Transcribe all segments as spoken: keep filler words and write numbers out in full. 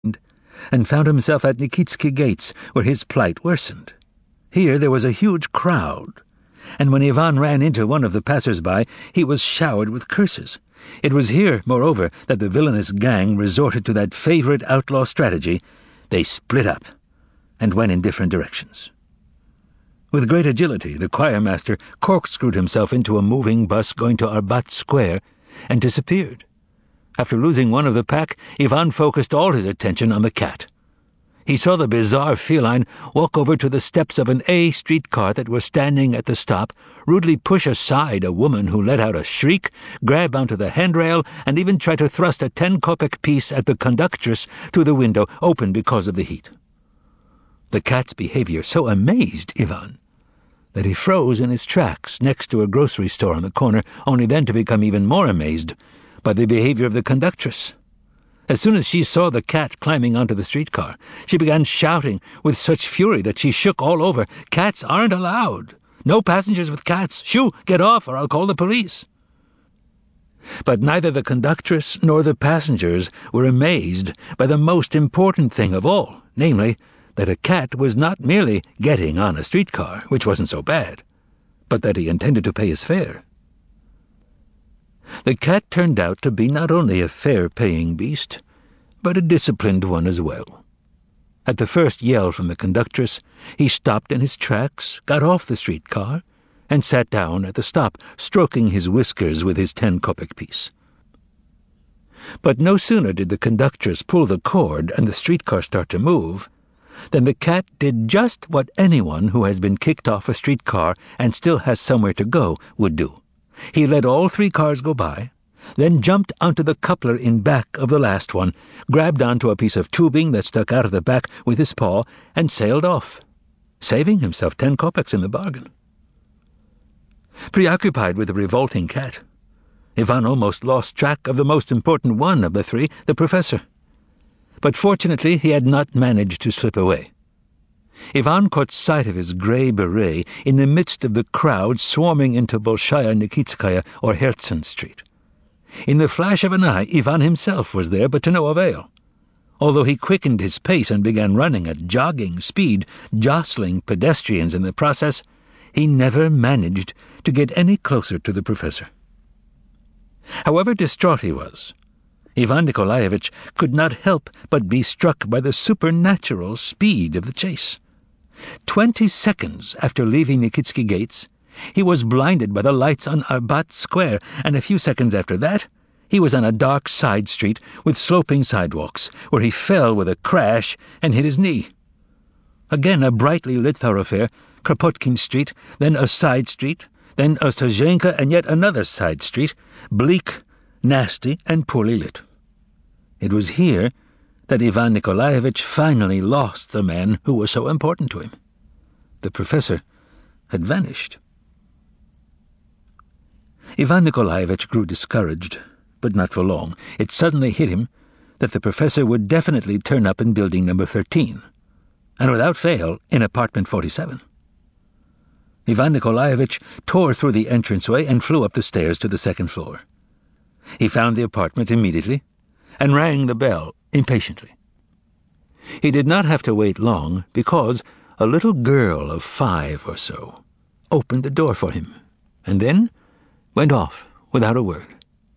and found himself at Nikitsky Gates, where his plight worsened. Here there was a huge crowd, and when Ivan ran into one of the passers-by, he was showered with curses. It was here, moreover, that the villainous gang resorted to that favorite outlaw strategy. They split up and went in different directions. With great agility, the choirmaster corkscrewed himself into a moving bus going to Arbat Square and disappeared. After losing one of the pack, Ivan focused all his attention on the cat. He saw the bizarre feline walk over to the steps of an A streetcar that was standing at the stop, rudely push aside a woman who let out a shriek, grab onto the handrail, and even try to thrust a ten-kopeck piece at the conductress through the window, open because of the heat. The cat's behavior so amazed Ivan that he froze in his tracks next to a grocery store on the corner, only then to become even more amazed by the behavior of the conductress. As soon as she saw the cat climbing onto the streetcar, she began shouting with such fury that she shook all over. "Cats aren't allowed! No passengers with cats! Shoo, get off or I'll call the police!" But neither the conductress nor the passengers were amazed by the most important thing of all, namely, that a cat was not merely getting on a streetcar, which wasn't so bad, but that he intended to pay his fare. The cat turned out to be not only a fare-paying beast, but a disciplined one as well. At the first yell from the conductress, he stopped in his tracks, got off the streetcar, and sat down at the stop, stroking his whiskers with his ten-kopeck piece. But no sooner did the conductress pull the cord and the streetcar start to move than the cat did just what anyone who has been kicked off a streetcar and still has somewhere to go would do. He let all three cars go by, then jumped onto the coupler in back of the last one, grabbed onto a piece of tubing that stuck out of the back with his paw, and sailed off, saving himself ten kopecks in the bargain. Preoccupied with the revolting cat, Ivan almost lost track of the most important one of the three, the professor. But fortunately he had not managed to slip away. Ivan caught sight of his grey beret in the midst of the crowd swarming into Bolshaya Nikitskaya or Herzen Street. In the flash of an eye, Ivan himself was there, but to no avail. Although he quickened his pace and began running at jogging speed, jostling pedestrians in the process, he never managed to get any closer to the professor. However distraught he was, Ivan Nikolaevich could not help but be struck by the supernatural speed of the chase. Twenty seconds after leaving Nikitsky Gates, he was blinded by the lights on Arbat Square, and a few seconds after that, he was on a dark side street with sloping sidewalks, where he fell with a crash and hit his knee. Again a brightly lit thoroughfare, Kropotkin Street, then a side street, then Ostazhenka and yet another side street, bleak, nasty, and poorly lit. It was here that Ivan Nikolaevich finally lost the man who was so important to him. The professor had vanished. Ivan Nikolaevich grew discouraged, but not for long. It suddenly hit him that the professor would definitely turn up in building number thirteen, and without fail in apartment forty-seven. Ivan Nikolaevich tore through the entranceway and flew up the stairs to the second floor. He found the apartment immediately and rang the bell impatiently. He did not have to wait long because a little girl of five or so opened the door for him and then went off without a word.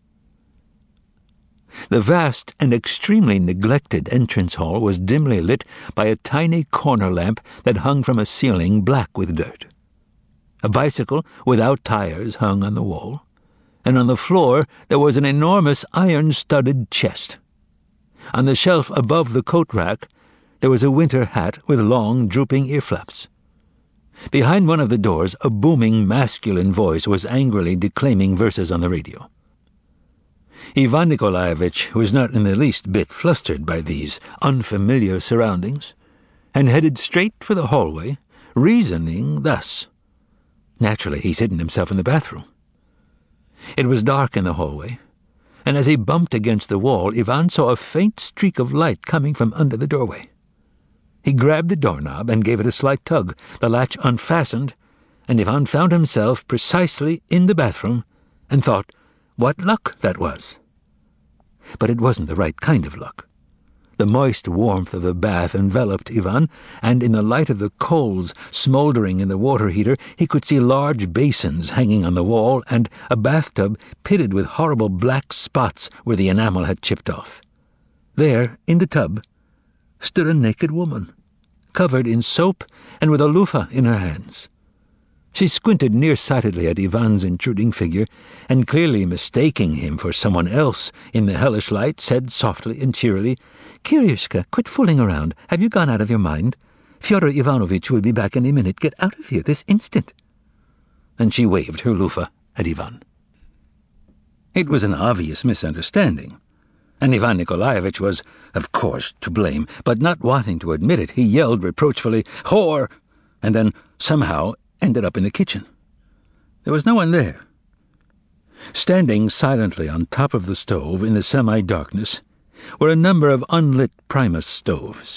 The vast and extremely neglected entrance hall was dimly lit by a tiny corner lamp that hung from a ceiling black with dirt. A bicycle without tires hung on the wall, and on the floor there was an enormous iron-studded chest. On the shelf above the coat rack there was a winter hat with long, drooping ear-flaps. Behind one of the doors a booming masculine voice was angrily declaiming verses on the radio. Ivan Nikolaevich was not in the least bit flustered by these unfamiliar surroundings, and headed straight for the hallway, reasoning thus. Naturally, he's hidden himself in the bathroom. It was dark in the hallway, and as he bumped against the wall, Ivan saw a faint streak of light coming from under the doorway. He grabbed the doorknob and gave it a slight tug. The latch unfastened, and Ivan found himself precisely in the bathroom and thought what luck that was. But it wasn't the right kind of luck. The moist warmth of the bath enveloped Ivan, and in the light of the coals smouldering in the water heater he could see large basins hanging on the wall and a bathtub pitted with horrible black spots where the enamel had chipped off. There, in the tub, stood a naked woman, covered in soap and with a loofah in her hands. She squinted nearsightedly at Ivan's intruding figure, and clearly mistaking him for someone else in the hellish light, said softly and cheerily, "Kiryushka, quit fooling around. Have you gone out of your mind? Fyodor Ivanovitch will be back any minute. Get out of here this instant." And she waved her loofah at Ivan. It was an obvious misunderstanding, and Ivan Nikolaevich was, of course, to blame, but not wanting to admit it, he yelled reproachfully, "Whore!" and then, somehow, ended up in the kitchen. There was no one there. Standing silently on top of the stove in the semi-darkness were a number of unlit Primus stoves.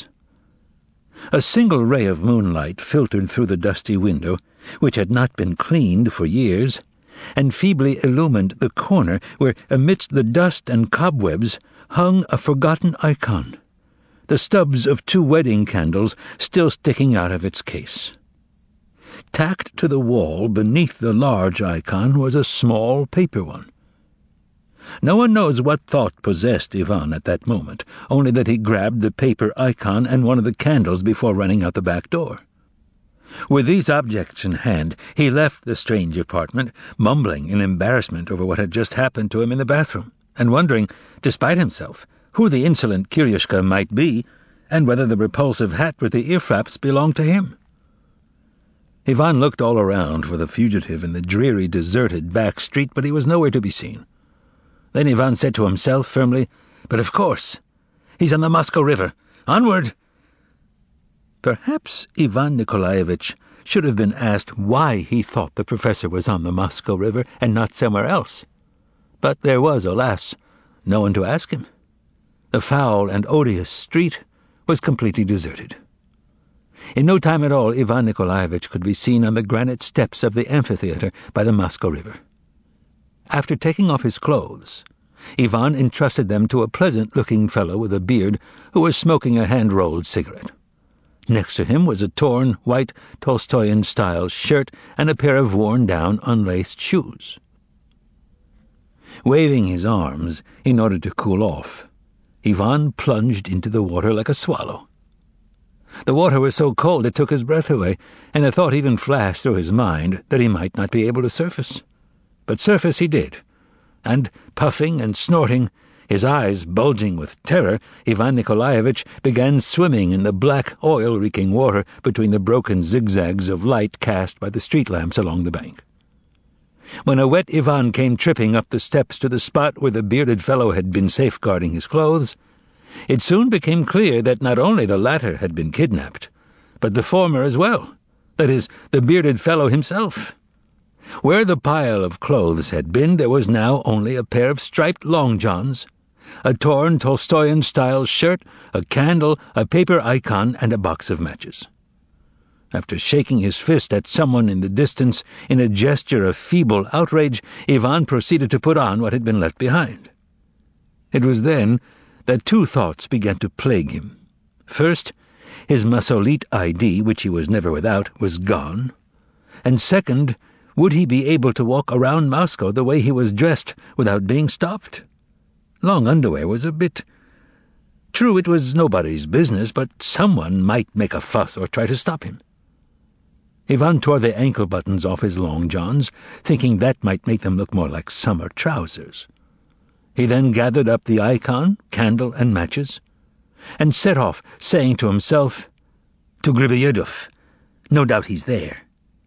A single ray of moonlight filtered through the dusty window, which had not been cleaned for years, and feebly illumined the corner where, amidst the dust and cobwebs, hung a forgotten icon, the stubs of two wedding candles still sticking out of its case. Tacked to the wall beneath the large icon was a small paper one. No one knows what thought possessed Ivan at that moment, only that he grabbed the paper icon and one of the candles before running out the back door. With these objects in hand, he left the strange apartment, mumbling in embarrassment over what had just happened to him in the bathroom, and wondering, despite himself, who the insolent Kiryushka might be, and whether the repulsive hat with the ear-flaps belonged to him. Ivan looked all around for the fugitive in the dreary, deserted back street, but he was nowhere to be seen. Then Ivan said to himself firmly, "But of course, he's on the Moscow River. Onward!" Perhaps Ivan Nikolaevich should have been asked why he thought the professor was on the Moscow River and not somewhere else. But there was, alas, no one to ask him. The foul and odious street was completely deserted. In no time at all, Ivan Nikolaevich could be seen on the granite steps of the amphitheater by the Moscow River. After taking off his clothes, Ivan entrusted them to a pleasant-looking fellow with a beard who was smoking a hand-rolled cigarette. Next to him was a torn, white Tolstoyan-style shirt and a pair of worn-down, unlaced shoes. Waving his arms in order to cool off, Ivan plunged into the water like a swallow. The water was so cold it took his breath away, and the thought even flashed through his mind that he might not be able to surface. But surface he did, and, puffing and snorting, his eyes bulging with terror, Ivan Nikolaevich began swimming in the black, oil-reeking water between the broken zigzags of light cast by the street lamps along the bank. When a wet Ivan came tripping up the steps to the spot where the bearded fellow had been safeguarding his clothes, it soon became clear that not only the latter had been kidnapped, but the former as well, that is, the bearded fellow himself. Where the pile of clothes had been, there was now only a pair of striped long johns, a torn Tolstoyan-style shirt, a candle, a paper icon, and a box of matches. After shaking his fist at someone in the distance in a gesture of feeble outrage, Ivan proceeded to put on what had been left behind. It was then that two thoughts began to plague him. First, his Masolite I D, which he was never without, was gone, and second, would he be able to walk around Moscow the way he was dressed without being stopped? Long underwear was a bit... True, it was nobody's business, but someone might make a fuss or try to stop him. Ivan tore the ankle buttons off his long johns, thinking that might make them look more like summer trousers. He then gathered up the icon, candle, and matches, and set off, saying to himself, "To Griboyedov. No doubt he's there."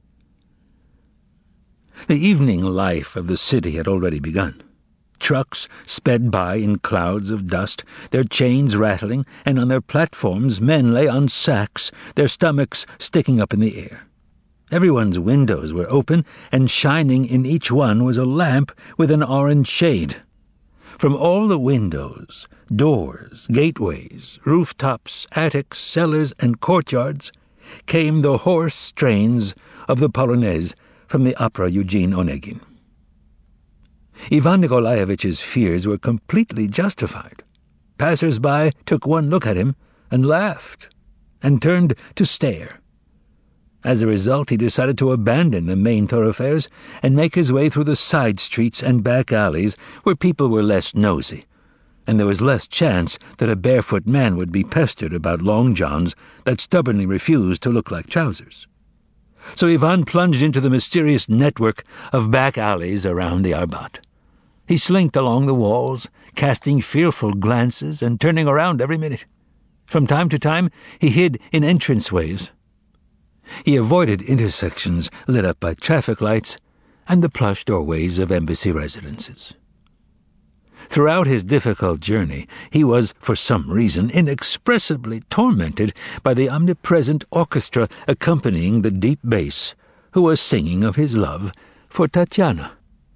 The evening life of the city had already begun. Trucks sped by in clouds of dust, their chains rattling, and on their platforms men lay on sacks, their stomachs sticking up in the air. Everyone's windows were open, and shining in each one was a lamp with an orange shade. From all the windows, doors, gateways, rooftops, attics, cellars, and courtyards came the hoarse strains of the Polonaise from the opera Eugene Onegin. Ivan Nikolaevich's fears were completely justified. passers-by took one look at him and laughed, and turned to stare. As a result, he decided to abandon the main thoroughfares and make his way through the side streets and back alleys where people were less nosy, and there was less chance that a barefoot man would be pestered about long johns that stubbornly refused to look like trousers. So Ivan plunged into the mysterious network of back alleys around the Arbat. He slinked along the walls, casting fearful glances and turning around every minute. From time to time, he hid in entranceways. He avoided intersections lit up by traffic lights and the plush doorways of embassy residences. Throughout his difficult journey, he was, for some reason, inexpressibly tormented by the omnipresent orchestra accompanying the deep bass, who was singing of his love for Tatiana.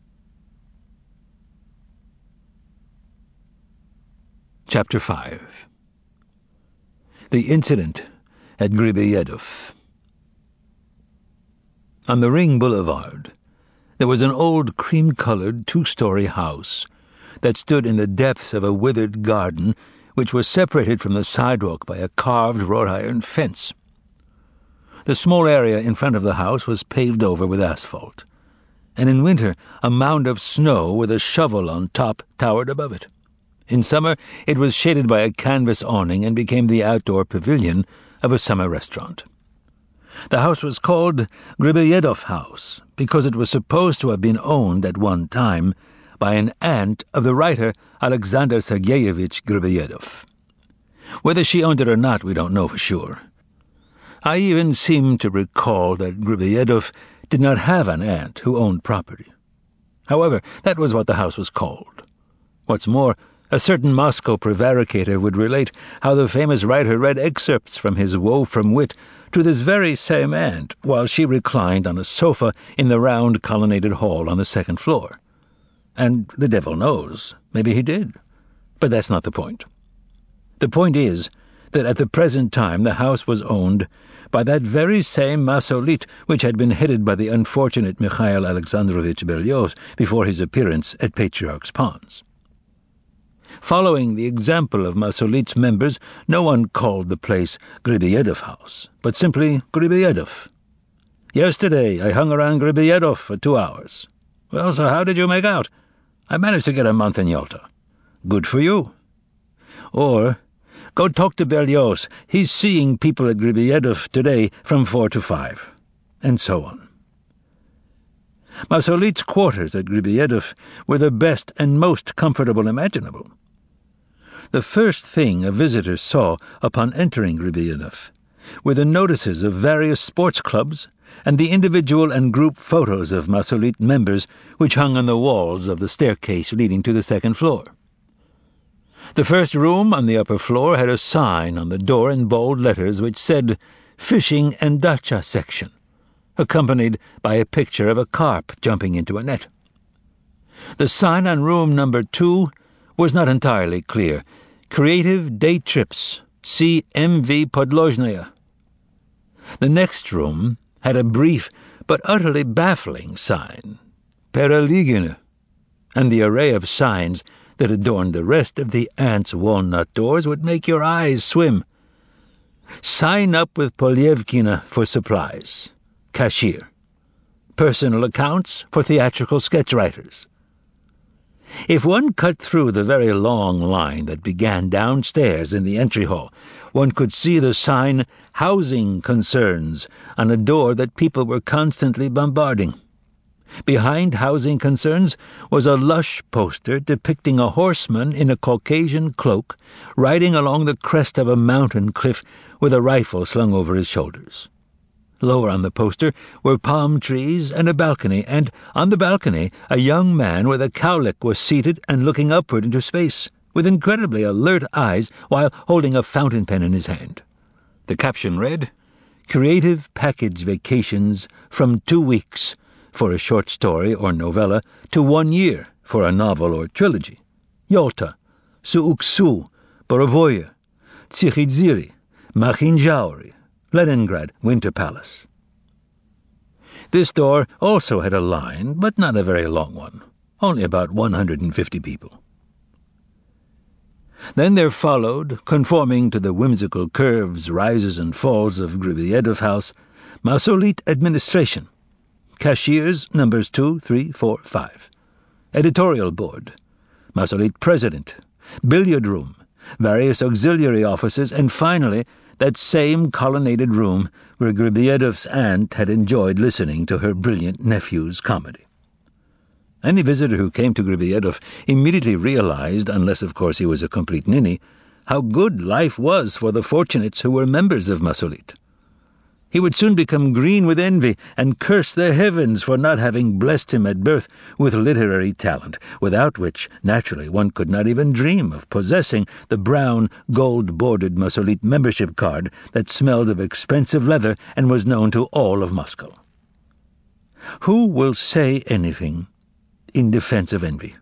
Chapter five. The Incident at Gribeyedov. On the Ring Boulevard, there was an old cream-colored two-story house that stood in the depths of a withered garden which was separated from the sidewalk by a carved wrought-iron fence. The small area in front of the house was paved over with asphalt, and in winter a mound of snow with a shovel on top towered above it. In summer it was shaded by a canvas awning and became the outdoor pavilion of a summer restaurant. The house was called Gribeyedov House because it was supposed to have been owned at one time by an aunt of the writer Alexander Sergeyevich Gribeyedov. Whether she owned it or not, we don't know for sure. I even seem to recall that Gribeyedov did not have an aunt who owned property. However, that was what the house was called. What's more, a certain Moscow prevaricator would relate how the famous writer read excerpts from his Woe from Wit to this very same aunt while she reclined on a sofa in the round colonnaded hall on the second floor. And the devil knows, maybe he did. But that's not the point. The point is that at the present time the house was owned by that very same Masolit which had been headed by the unfortunate Mikhail Alexandrovich Berlioz before his appearance at Patriarch's Ponds. Following the example of Masolit's members, no one called the place Gribeyedov House, but simply Gribeyedov. Yesterday I hung around Gribeyedov for two hours. Well, so how did you make out? I managed to get a month in Yalta. Good for you. Or, go talk to Berlioz. He's seeing people at Gribeyedov today from four to five. And so on. Masolit's quarters at Gribeyedov were the best and most comfortable imaginable. The first thing a visitor saw upon entering Gribeyedov were the notices of various sports clubs and the individual and group photos of Masolit members which hung on the walls of the staircase leading to the second floor. The first room on the upper floor had a sign on the door in bold letters which said, Fishing and Dacha Section, accompanied by a picture of a carp jumping into a net. The sign on room number two was not entirely clear. Creative Day Trips, see M V Podlozhnaya. The next room had a brief but utterly baffling sign, Pereligina, and the array of signs that adorned the rest of the aunt's walnut doors would make your eyes swim. Sign up with Polyevkina for supplies. Cashier. Personal accounts for theatrical sketch writers. If one cut through the very long line that began downstairs in the entry hall, one could see the sign Housing Concerns on a door that people were constantly bombarding. Behind Housing Concerns was a lush poster depicting a horseman in a Caucasian cloak riding along the crest of a mountain cliff with a rifle slung over his shoulders. Lower on the poster were palm trees and a balcony, and on the balcony a young man with a cowlick was seated and looking upward into space, with incredibly alert eyes while holding a fountain pen in his hand. The caption read, Creative Package Vacations from two weeks for a short story or novella to one year for a novel or trilogy. Yalta, Suuksu, Borovoye, Tsikhiziri, Makhinjauri, Leningrad Winter Palace. This door also had a line, but not a very long one, only about one hundred fifty people. Then there followed, conforming to the whimsical curves, rises and falls of Griboyedov House, Mausolite administration. Cashiers, numbers two, three, four, five. Editorial board. Mausolite president. Billiard room. Various auxiliary offices, and finally, that same colonnaded room where Griboyedov's aunt had enjoyed listening to her brilliant nephew's comedy. Any visitor who came to Griboyedov immediately realized, unless of course he was a complete ninny, how good life was for the fortunates who were members of Mausolite. He would soon become green with envy and curse the heavens for not having blessed him at birth with literary talent, without which, naturally, one could not even dream of possessing the brown, gold-bordered Mausolite membership card that smelled of expensive leather and was known to all of Moscow. Who will say anything in defense of envy?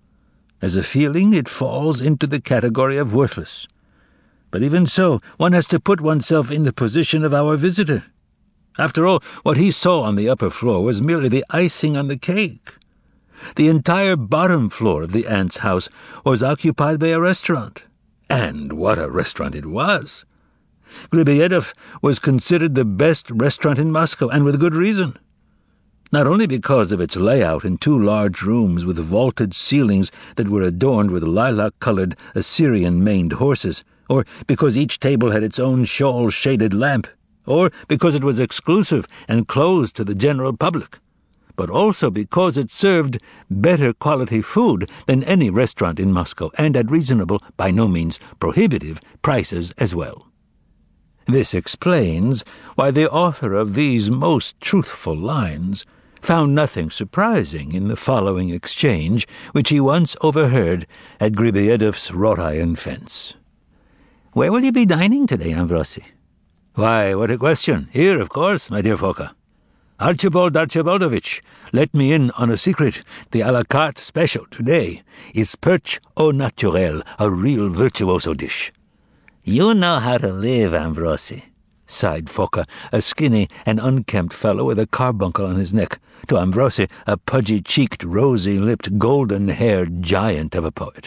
As a feeling, it falls into the category of worthless. But even so, one has to put oneself in the position of our visitor. After all, what he saw on the upper floor was merely the icing on the cake. The entire bottom floor of the aunt's house was occupied by a restaurant. And what a restaurant it was! Griboyedov was considered the best restaurant in Moscow, and with good reason. Not only because of its layout in two large rooms with vaulted ceilings that were adorned with lilac-colored Assyrian-maned horses, or because each table had its own shawl-shaded lamp, or because it was exclusive and closed to the general public, but also because it served better quality food than any restaurant in Moscow, and at reasonable, by no means prohibitive, prices as well. This explains why the author of these most truthful lines found nothing surprising in the following exchange, which he once overheard at Griboyedov's wrought iron fence. "Where will you be dining today, Ambrosi?" "Why, what a question. Here, of course, my dear Foka. Archibald Archibaldovich, let me in on a secret. The a la carte special today is perch au naturel, a real virtuoso dish." "You know how to live, Ambrosi," sighed Foka, a skinny and unkempt fellow with a carbuncle on his neck, to Ambrosi a pudgy-cheeked, rosy-lipped, golden-haired giant of a poet.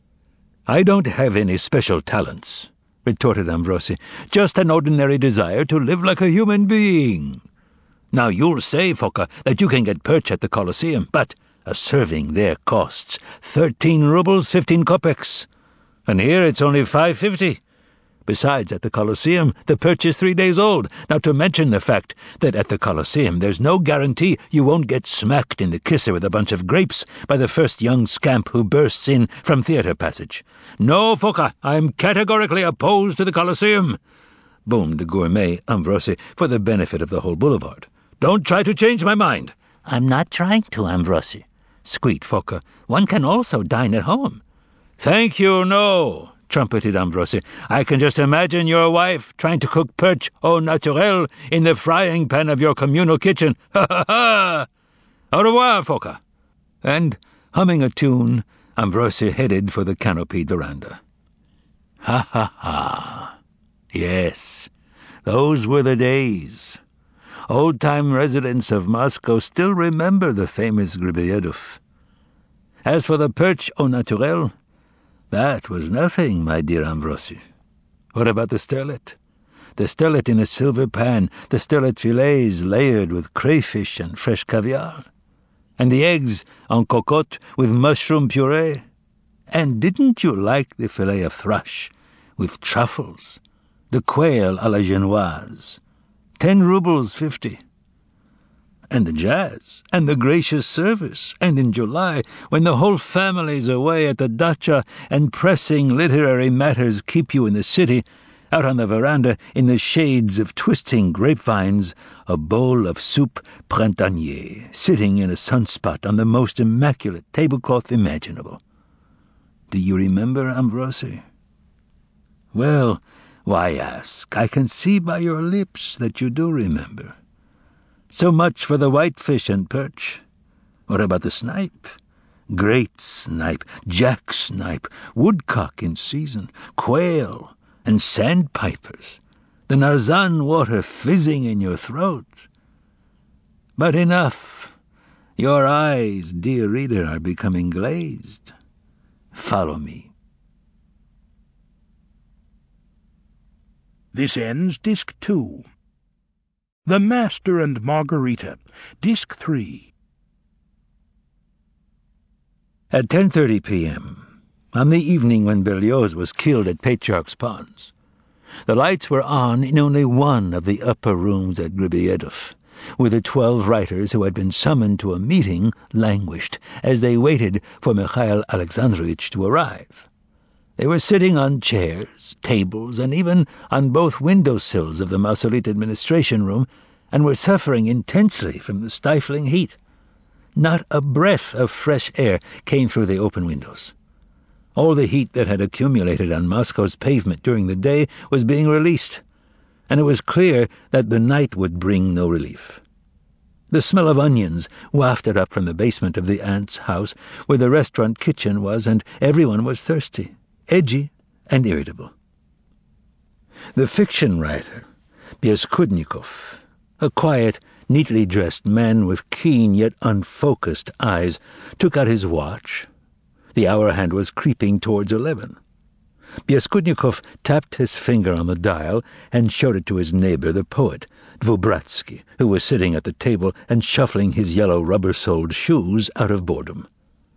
"I don't have any special talents," retorted Ambrosi, "just an ordinary desire to live like a human being. Now you'll say, Foka, that you can get perch at the Colosseum, but a serving there costs thirteen rubles fifteen kopecks, and here it's only five fifty. Besides, at the Colosseum, the perch is three days old, not to mention the fact that at the Colosseum there's no guarantee you won't get smacked in the kisser with a bunch of grapes by the first young scamp who bursts in from theatre passage. No, Foka, I'm categorically opposed to the Colosseum," boomed the gourmet Ambrosi for the benefit of the whole boulevard. "Don't try to change my mind." "I'm not trying to, Ambrosi," squeaked Foka. "One can also dine at home." "Thank you, no," trumpeted Ambrosi. "I can just imagine your wife trying to cook perch au naturel in the frying pan of your communal kitchen. Ha ha ha! Au revoir, Foka." And, humming a tune, Ambrosi headed for the canopied veranda. Ha ha ha! Yes, those were the days. Old-time residents of Moscow still remember the famous Griboyedov. As for the perch au naturel, that was nothing, my dear Ambrosi. What about the sterlet? The sterlet in a silver pan, the sterlet fillets layered with crayfish and fresh caviar, and the eggs en cocotte with mushroom puree. And didn't you like the fillet of thrush with truffles, the quail à la genoise? Ten rubles fifty. And the jazz, and the gracious service, and in July, when the whole family's away at the dacha and pressing literary matters keep you in the city, out on the veranda, in the shades of twisting grapevines, a bowl of soup printanier, sitting in a sunspot on the most immaculate tablecloth imaginable. Do you remember, Ambrosi? Well, why ask? I can see by your lips that you do remember. So much for the whitefish and perch. What about the snipe? Great snipe, jack snipe, woodcock in season, quail, and sandpipers, the Narzan water fizzing in your throat. But enough. Your eyes, dear reader, are becoming glazed. Follow me. This ends Disc two. The Master and Margarita, Disc three. At ten thirty p.m., on the evening when Berlioz was killed at Petrarch's Ponds, the lights were on in only one of the upper rooms at Griboyedov, where the twelve writers who had been summoned to a meeting languished as they waited for Mikhail Alexandrovich to arrive. They were sitting on chairs, tables, and even on both windowsills of the Mausoleet administration room, and were suffering intensely from the stifling heat. Not a breath of fresh air came through the open windows. All the heat that had accumulated on Moscow's pavement during the day was being released, and it was clear that the night would bring no relief. The smell of onions wafted up from the basement of the aunt's house, where the restaurant kitchen was, and everyone was thirsty, edgy, and irritable. The fiction writer, Bieskudnikov, a quiet, neatly dressed man with keen yet unfocused eyes, took out his watch. The hour hand was creeping towards eleven. Bieskudnikov tapped his finger on the dial and showed it to his neighbor, the poet, Dvobratsky, who was sitting at the table and shuffling his yellow rubber-soled shoes out of boredom.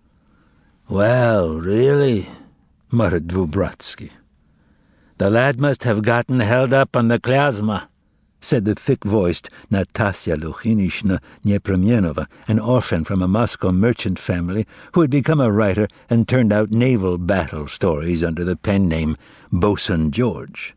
"Well, really," muttered Dvobratsky. "The lad must have gotten held up on the Klyazma," said the thick-voiced Natasya Lukhinishna Nepremienova, an orphan from a Moscow merchant family who had become a writer and turned out naval battle stories under the pen name Bosun George.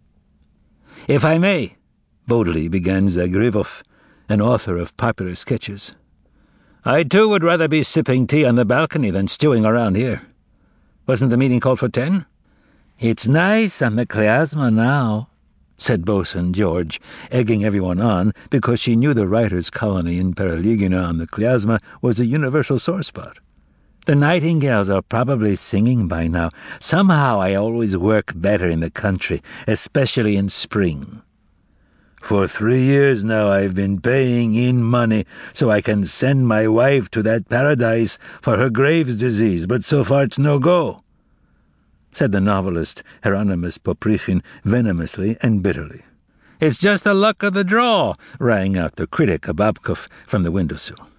"If I may," boldly began Zagrivov, an author of popular sketches, "I too would rather be sipping tea on the balcony than stewing around here. Wasn't the meeting called for ten? It's nice on the Klyazma now," said Bosun George, egging everyone on because she knew the writers' colony in Pereligina on the Klyazma was a universal sore spot. "The nightingales are probably singing by now. Somehow I always work better in the country, especially in spring. For three years now I've been paying in money so I can send my wife to that paradise for her Graves' disease, but so far it's no go," said the novelist Hieronymus Poprichin venomously and bitterly. "It's just the luck of the draw," rang out the critic Ababkov from the windowsill.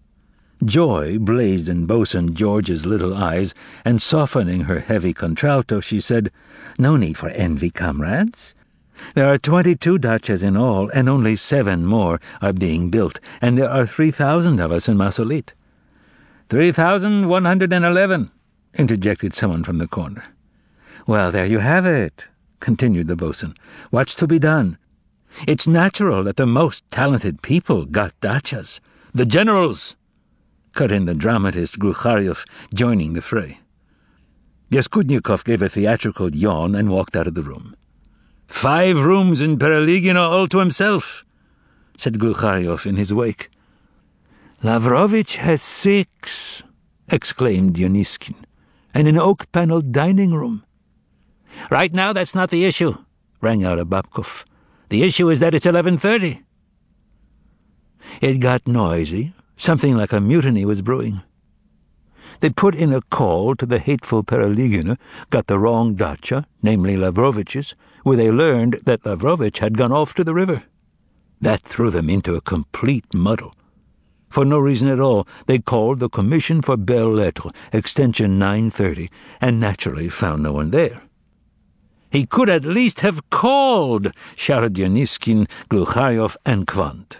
Joy blazed in Bosun George's little eyes, and softening her heavy contralto, she said, "No need for envy, comrades. There are twenty-two dachas in all, and only seven more are being built, and there are three thousand of us in Mausoleet." Three thousand one hundred and eleven, interjected someone from the corner. "Well, there you have it," continued the bosun. "What's to be done? It's natural that the most talented people got dachas. The generals," cut in the dramatist Glukharyov, joining the fray. Bieskudnikov gave a theatrical yawn and walked out of the room. "Five rooms in Pereligina all to himself," said Glukharyov in his wake. "Lavrovich has six," exclaimed Dioniskin, "and an oak-panelled dining room." "Right now that's not the issue," rang out Ababkov. "The issue is that it's eleven thirty. It got noisy. Something like a mutiny was brewing. They put in a call to the hateful Pereligina, got the wrong dacha, namely Lavrovich's, where they learned that Lavrovich had gone off to the river. That threw them into a complete muddle. For no reason at all, they called the Commission for Belles Lettres, extension nine thirty, and naturally found no one there. "He could at least have called," shouted Dioniskin, Glukharyov, and Kvant.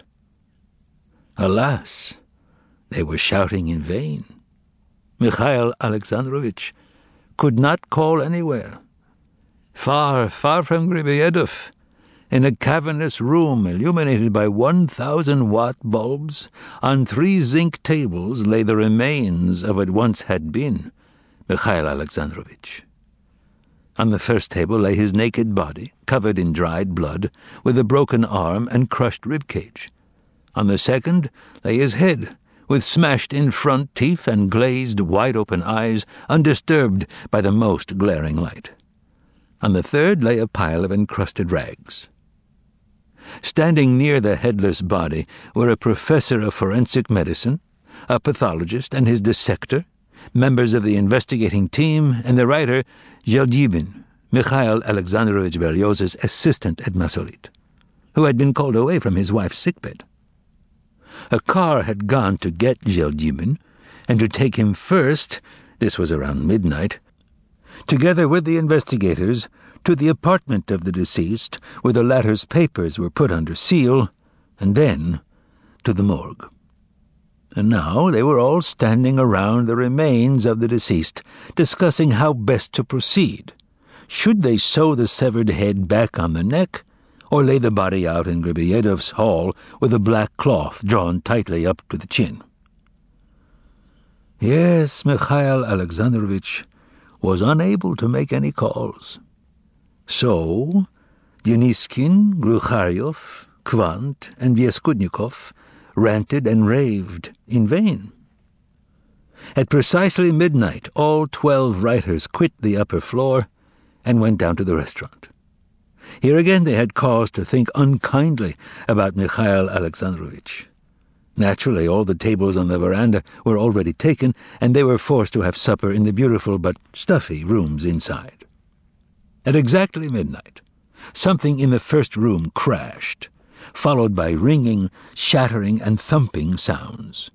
Alas, they were shouting in vain. Mikhail Alexandrovich could not call anywhere. Far, far from Griboyedov, in a cavernous room illuminated by one thousand watt bulbs, on three zinc tables lay the remains of what once had been Mikhail Alexandrovich. On the first table lay his naked body, covered in dried blood, with a broken arm and crushed rib cage. On the second lay his head, with smashed-in front teeth and glazed, wide-open eyes, undisturbed by the most glaring light. On the third lay a pile of encrusted rags. Standing near the headless body were a professor of forensic medicine, a pathologist and his dissector, members of the investigating team, and the writer Zheldibin, Mikhail Alexandrovich Berlioz's assistant at Masolit, who had been called away from his wife's sickbed. A car had gone to get Zhildimin, and to take him first, this was around midnight, together with the investigators, to the apartment of the deceased, where the latter's papers were put under seal, and then to the morgue. And now they were all standing around the remains of the deceased, discussing how best to proceed. Should they sew the severed head back on the neck, or lay the body out in Gribeyedov's hall with a black cloth drawn tightly up to the chin? Yes, Mikhail Alexandrovich was unable to make any calls. So, Deniskin, Glukharyov, Kvant, and Vyeskudnikov ranted and raved in vain. At precisely midnight, all twelve writers quit the upper floor and went down to the restaurant. Here again they had cause to think unkindly about Mikhail Alexandrovich. Naturally, all the tables on the veranda were already taken, and they were forced to have supper in the beautiful but stuffy rooms inside. At exactly midnight, something in the first room crashed, followed by ringing, shattering, and thumping sounds.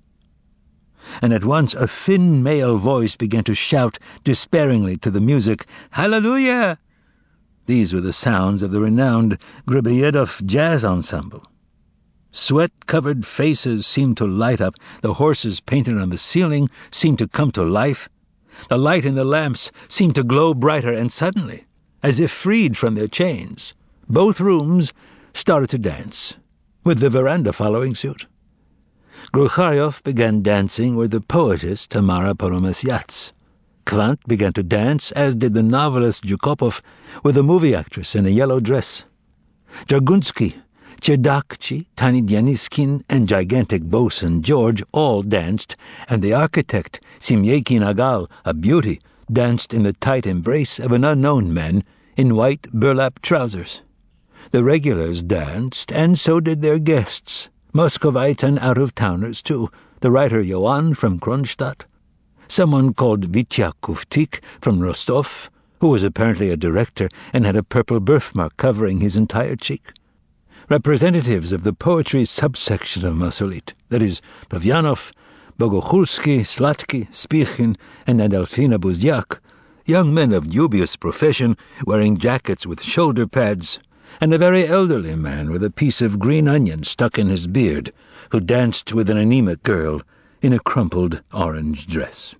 And at once a thin male voice began to shout despairingly to the music, "Hallelujah!" These were the sounds of the renowned Gribeyedov Jazz Ensemble. Sweat-covered faces seemed to light up, the horses painted on the ceiling seemed to come to life, the light in the lamps seemed to glow brighter, and suddenly, as if freed from their chains, both rooms started to dance, with the veranda following suit. Glukharyov began dancing with the poetess Tamara Poromasyats. Kvant began to dance, as did the novelist Zhukopov, with a movie actress in a yellow dress. Dragunsky, Chedakchi, Tiny Deniskin, and gigantic bosun George all danced, and the architect, Simyekin Agal, a beauty, danced in the tight embrace of an unknown man in white burlap trousers. The regulars danced, and so did their guests, Muscovites and out-of-towners too, the writer Ioan from Kronstadt, someone called Vitya Kuftik from Rostov, who was apparently a director and had a purple birthmark covering his entire cheek. Representatives of the poetry subsection of Masolit, that is, Pavyanov, Bogochulsky, Slatky, Spichin, and Adelphina Buzyak, young men of dubious profession wearing jackets with shoulder pads, and a very elderly man with a piece of green onion stuck in his beard, who danced with an anemic girl in a crumpled orange dress.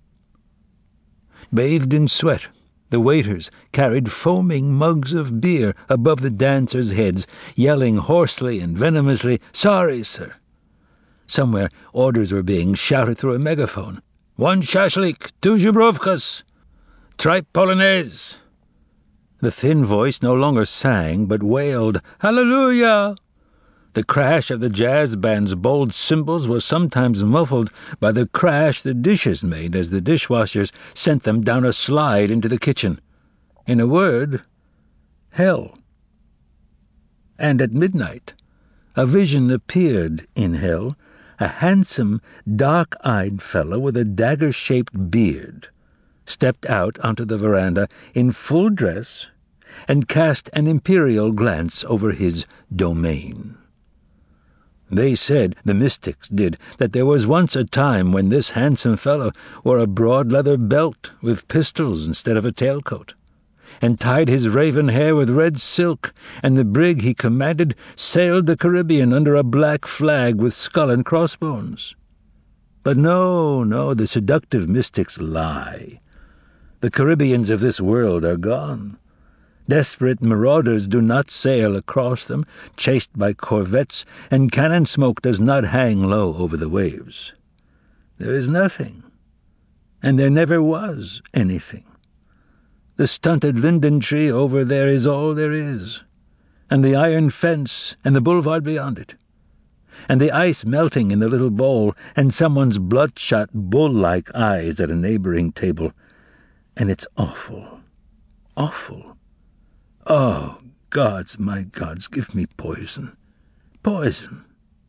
Bathed in sweat, the waiters carried foaming mugs of beer above the dancers' heads, yelling hoarsely and venomously, "Sorry, sir." Somewhere orders were being shouted through a megaphone. "One shashlik, two zhubrovkas, tripe polonaise." The thin voice no longer sang, but wailed, "Hallelujah!" The crash of the jazz band's bold cymbals was sometimes muffled by the crash the dishes made as the dishwashers sent them down a slide into the kitchen. In a word, hell. And at midnight, a vision appeared in hell, a handsome, dark-eyed fellow with a dagger-shaped beard stepped out onto the veranda in full dress and cast an imperial glance over his domain. They said, the mystics did, that there was once a time when this handsome fellow wore a broad leather belt with pistols instead of a tailcoat, and tied his raven hair with red silk, and the brig he commanded sailed the Caribbean under a black flag with skull and crossbones. But no, no, the seductive mystics lie. The Caribbeans of this world are gone. Desperate marauders do not sail across them, chased by corvettes, and cannon smoke does not hang low over the waves. There is nothing, and there never was anything. The stunted linden tree over there is all there is, and the iron fence and the boulevard beyond it, and the ice melting in the little bowl, and someone's bloodshot bull-like eyes at a neighboring table, and it's awful, awful. Oh, gods, my gods, give me poison. Poison.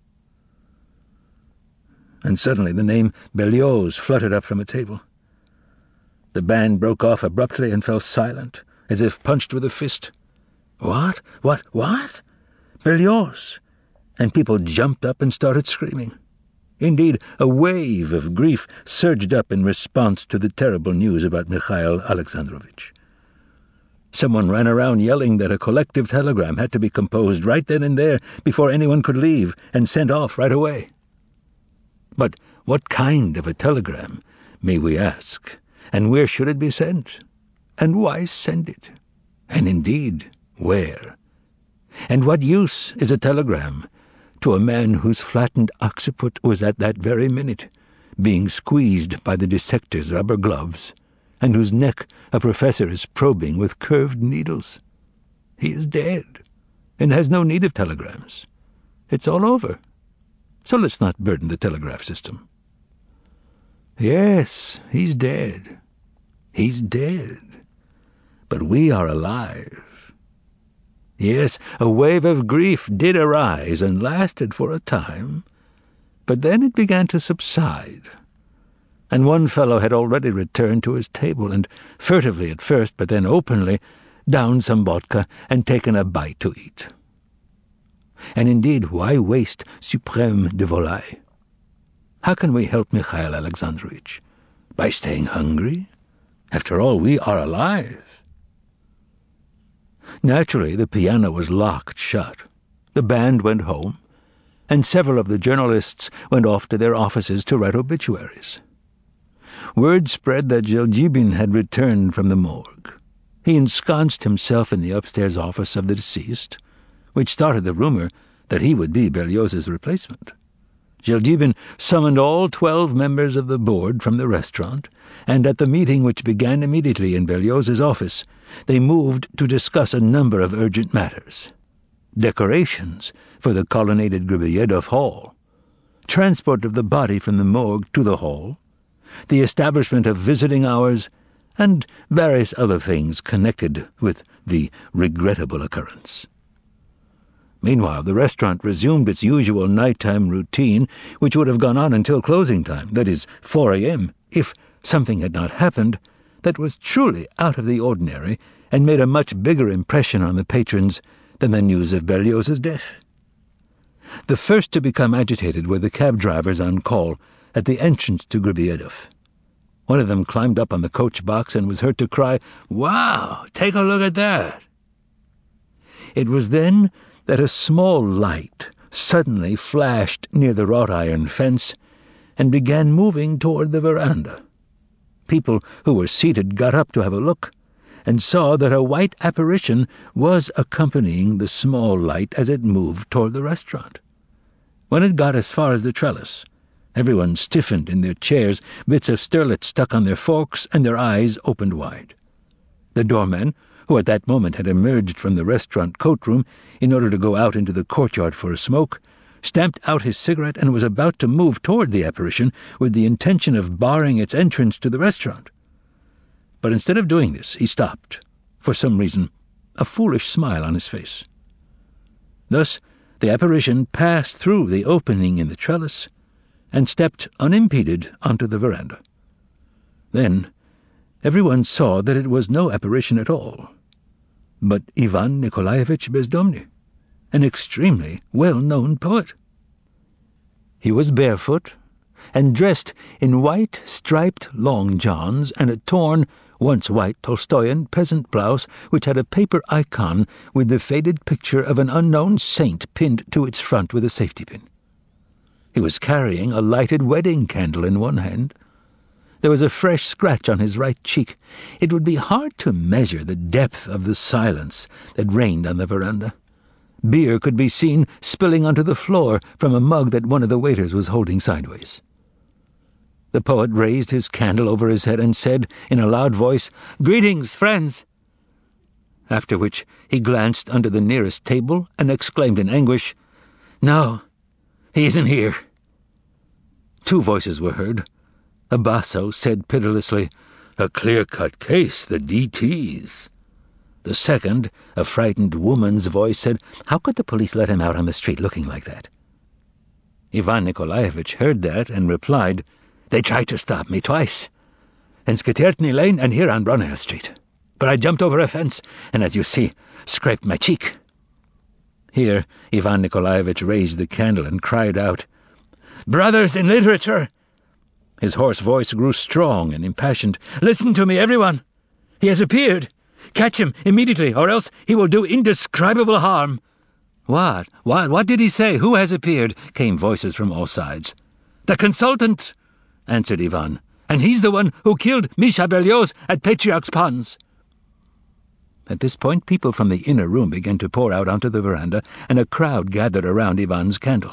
And suddenly the name Berlioz fluttered up from a table. The band broke off abruptly and fell silent, as if punched with a fist. "What? What? What? Berlioz!" And people jumped up and started screaming. Indeed, a wave of grief surged up in response to the terrible news about Mikhail Alexandrovich. Someone ran around yelling that a collective telegram had to be composed right then and there before anyone could leave and sent off right away. But what kind of a telegram, may we ask, and where should it be sent? And why send it? And indeed, where? And what use is a telegram to a man whose flattened occiput was at that very minute being squeezed by the dissector's rubber gloves, and whose neck a professor is probing with curved needles? He is dead, and has no need of telegrams. It's all over. So let's not burden the telegraph system. Yes, he's dead. He's dead. But we are alive. Yes, a wave of grief did arise and lasted for a time, but then it began to subside, and one fellow had already returned to his table and, furtively at first, but then openly, downed some vodka and taken a bite to eat. And indeed, why waste suprême de volaille? How can we help Mikhail Alexandrovich? By staying hungry? After all, we are alive. Naturally, the piano was locked shut. The band went home, and several of the journalists went off to their offices to write obituaries. Word spread that Zheljibin had returned from the morgue. He ensconced himself in the upstairs office of the deceased, which started the rumor that he would be Berlioz's replacement. Zheljibin summoned all twelve members of the board from the restaurant, and at the meeting which began immediately in Berlioz's office, they moved to discuss a number of urgent matters. Decorations for the colonnaded Griboyedov Hall, transport of the body from the morgue to the hall, the establishment of visiting hours, and various other things connected with the regrettable occurrence. Meanwhile, the restaurant resumed its usual nighttime routine, which would have gone on until closing time, that is, four a.m., if something had not happened that was truly out of the ordinary and made a much bigger impression on the patrons than the news of Berlioz's death. The first to become agitated were the cab drivers on call at the entrance to Griboyedov. One of them climbed up on the coach box and was heard to cry, "Wow, take a look at that!" It was then that a small light suddenly flashed near the wrought iron fence and began moving toward the veranda. People who were seated got up to have a look, and saw that a white apparition was accompanying the small light as it moved toward the restaurant. When it got as far as the trellis, everyone stiffened in their chairs, bits of sterlet stuck on their forks, and their eyes opened wide. The doorman, who at that moment had emerged from the restaurant coat-room in order to go out into the courtyard for a smoke, stamped out his cigarette and was about to move toward the apparition with the intention of barring its entrance to the restaurant. But instead of doing this, he stopped, for some reason, a foolish smile on his face. Thus, the apparition passed through the opening in the trellis and stepped unimpeded onto the veranda. Then, everyone saw that it was no apparition at all, but Ivan Nikolaevich Bezdomny, an extremely well-known poet. He was barefoot and dressed in white striped long johns and a torn, once white Tolstoyan peasant blouse which had a paper icon with the faded picture of an unknown saint pinned to its front with a safety pin. He was carrying a lighted wedding candle in one hand. There was a fresh scratch on his right cheek. It would be hard to measure the depth of the silence that reigned on the veranda. Beer could be seen spilling onto the floor from a mug that one of the waiters was holding sideways. The poet raised his candle over his head and said, in a loud voice, "Greetings, friends!" After which he glanced under the nearest table and exclaimed in anguish, "No, he isn't here." Two voices were heard. A basso said pitilessly, "A clear-cut case, the D T's." The second, a frightened woman's voice, said, "How could the police let him out on the street looking like that?" Ivan Nikolaevich heard that and replied, "They tried to stop me twice, in Skitertny Lane and here on Brunner Street. but I jumped over a fence, and as you see, scraped my cheek." Here Ivan Nikolaevich raised the candle and cried out, "Brothers in literature!" His hoarse voice grew strong and impassioned. "Listen to me, everyone! He has appeared! Catch him immediately, or else he will do indescribable harm!" "What? What? What did he say? Who has appeared?" came voices from all sides. "The consultant," answered Ivan, "and he's the one who killed Misha Berlioz at Patriarch's Ponds." At this point, people from the inner room began to pour out onto the veranda, and a crowd gathered around Ivan's candle.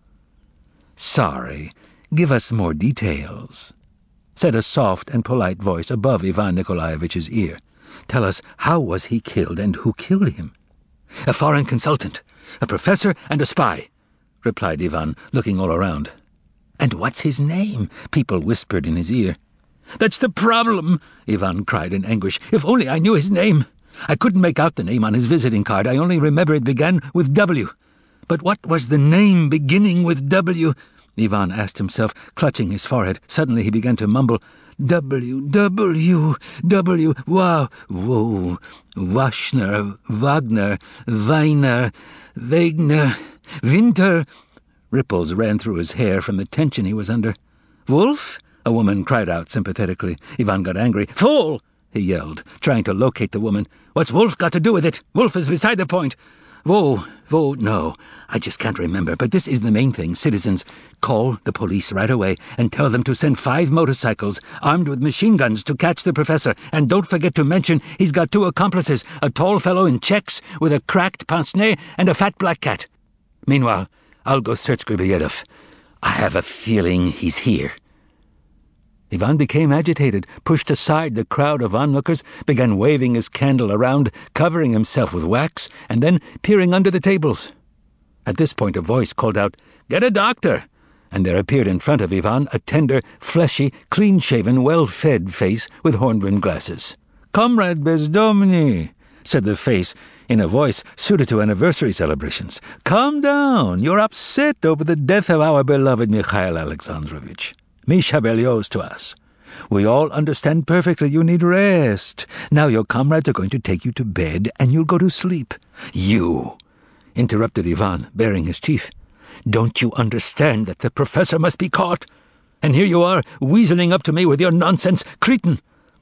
"Sorry, give us more details," said a soft and polite voice above Ivan Nikolaevich's ear. "Tell us, how was he killed, and who killed him?" "A foreign consultant, a professor and a spy," replied Ivan, looking all around. "And what's his name?" people whispered in his ear. "That's the problem," Ivan cried in anguish. "If only I knew his name! I couldn't make out the name on his visiting card. I only remember it began with W. But what was the name beginning with W? Ivan asked himself, clutching his forehead. Suddenly he began to mumble, W, W, W, wow, whoa, Waschner, Wagner, Weiner, Wagner, Winter. Ripples ran through his hair from the tension he was under. "Wolf?" a woman cried out sympathetically. Ivan got angry. "Fool!" he yelled, trying to locate the woman. "What's Wolf got to do with it? Wolf is beside the point. Whoa, whoa, no, I just can't remember. But this is the main thing, citizens. Call the police right away and tell them to send five motorcycles armed with machine guns to catch the professor. And don't forget to mention he's got two accomplices, a tall fellow in checks with a cracked pince-nez and a fat black cat. Meanwhile, I'll go search Griboyedov. I have a feeling he's here." Ivan became agitated, pushed aside the crowd of onlookers, began waving his candle around, covering himself with wax, and then peering under the tables. At this point a voice called out, "Get a doctor!" And there appeared in front of Ivan a tender, fleshy, clean-shaven, well-fed face with horn-rimmed glasses. "Comrade Bezdomny," said the face, in a voice suited to anniversary celebrations. "Calm down. You're upset over the death of our beloved Mikhail Alexandrovich. Misha Berlioz to us. We all understand perfectly you need rest. Now your comrades are going to take you to bed, and you'll go to sleep." "You!" interrupted Ivan, baring his teeth. "Don't you understand that the professor must be caught? And here you are, weaseling up to me with your nonsense, cretin!"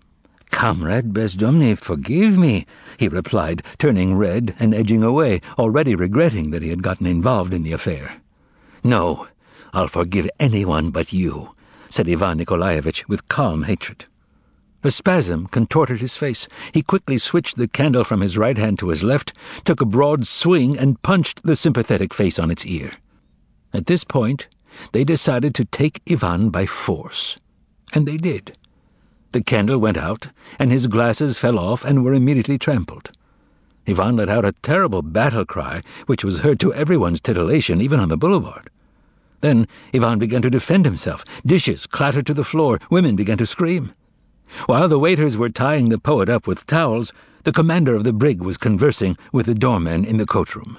"Comrade Bezdomny, forgive me," he replied, turning red and edging away, already regretting that he had gotten involved in the affair. "No, I'll forgive anyone but you," said Ivan Nikolaevich with calm hatred. A spasm contorted his face. He quickly switched the candle from his right hand to his left, took a broad swing, and punched the sympathetic face on its ear. At this point, they decided to take Ivan by force. And they did. The candle went out, and his glasses fell off and were immediately trampled. Ivan let out a terrible battle cry, which was heard to everyone's titillation, even on the boulevard. Then Ivan began to defend himself. Dishes clattered to the floor. Women began to scream. While the waiters were tying the poet up with towels, the commander of the brig was conversing with the doorman in the coat-room.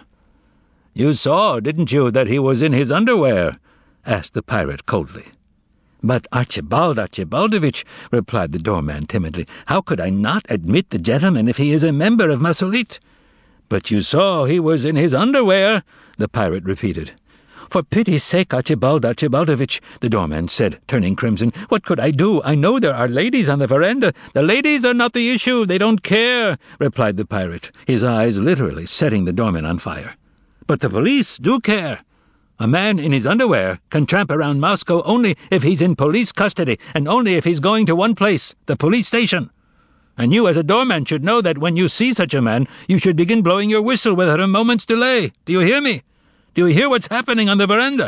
"You saw, didn't you, that he was in his underwear?" asked the pirate coldly. "But Archibald Archibaldovich," replied the doorman timidly, "how could I not admit the gentleman if he is a member of Massolit?" "But you saw he was in his underwear," the pirate repeated. "For pity's sake, Archibald Archibaldovich," the doorman said, turning crimson. "What could I do? I know there are ladies on the veranda." "The ladies are not the issue. They don't care," replied the pirate, his eyes literally setting the doorman on fire. "But the police do care. A man in his underwear can tramp around Moscow only if he's in police custody, and only if he's going to one place, the police station. And you as a doorman should know that when you see such a man, you should begin blowing your whistle without a moment's delay. Do you hear me? Do you hear what's happening on the veranda?"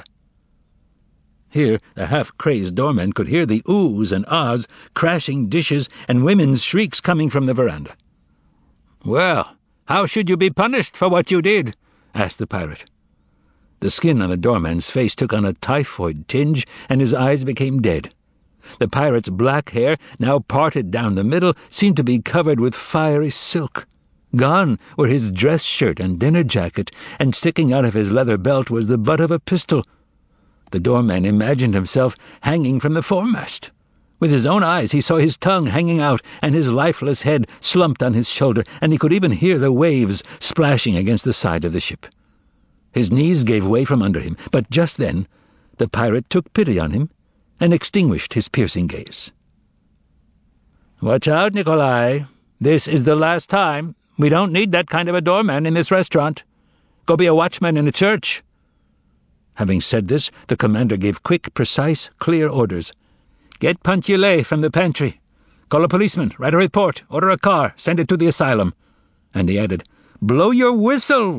Here, the half-crazed doorman could hear the oohs and ahs, crashing dishes, and women's shrieks coming from the veranda. "Well, how should you be punished for what you did?" asked the pirate. The skin on the doorman's face took on a typhoid tinge, and his eyes became dead. The pirate's black hair, now parted down the middle, seemed to be covered with fiery silk. Gone were his dress shirt and dinner jacket, and sticking out of his leather belt was the butt of a pistol. The doorman imagined himself hanging from the foremast. With his own eyes he saw his tongue hanging out and his lifeless head slumped on his shoulder, and he could even hear the waves splashing against the side of the ship. His knees gave way from under him, but just then the pirate took pity on him and extinguished his piercing gaze. "Watch out, Nikolai. This is the last time. We don't need that kind of a doorman in this restaurant. Go be a watchman in a church." Having said this, the commander gave quick, precise, clear orders. "Get Pantielé from the pantry. Call a policeman, write a report, order a car, send it to the asylum." And he added, "Blow your whistle!"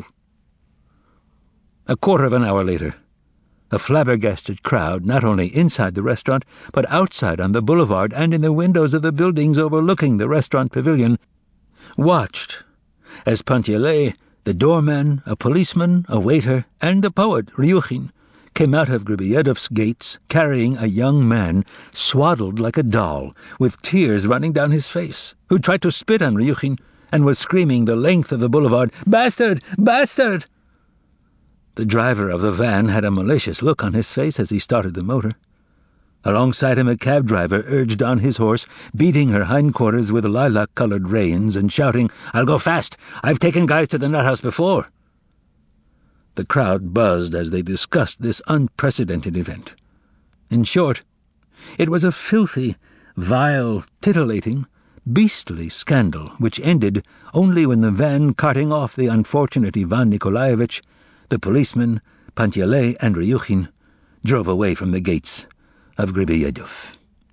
A quarter of an hour later, a flabbergasted crowd, not only inside the restaurant, but outside on the boulevard and in the windows of the buildings overlooking the restaurant pavilion, watched as Pantielé, the doorman, a policeman, a waiter, and the poet, Ryuchin, came out of Gribeyedov's gates carrying a young man swaddled like a doll, with tears running down his face, who tried to spit on Ryuchin and was screaming the length of the boulevard, "Bastard! Bastard!" The driver of the van had a malicious look on his face as he started the motor. Alongside him a cab driver urged on his horse, beating her hindquarters with lilac-colored reins and shouting, "I'll go fast! I've taken guys to the nut house before!" The crowd buzzed as they discussed this unprecedented event. In short, it was a filthy, vile, titillating, beastly scandal which ended only when the van carting off the unfortunate Ivan Nikolaevich, the policeman, Pantielé, and Ryuchin drove away from the gates of Gribeyedov.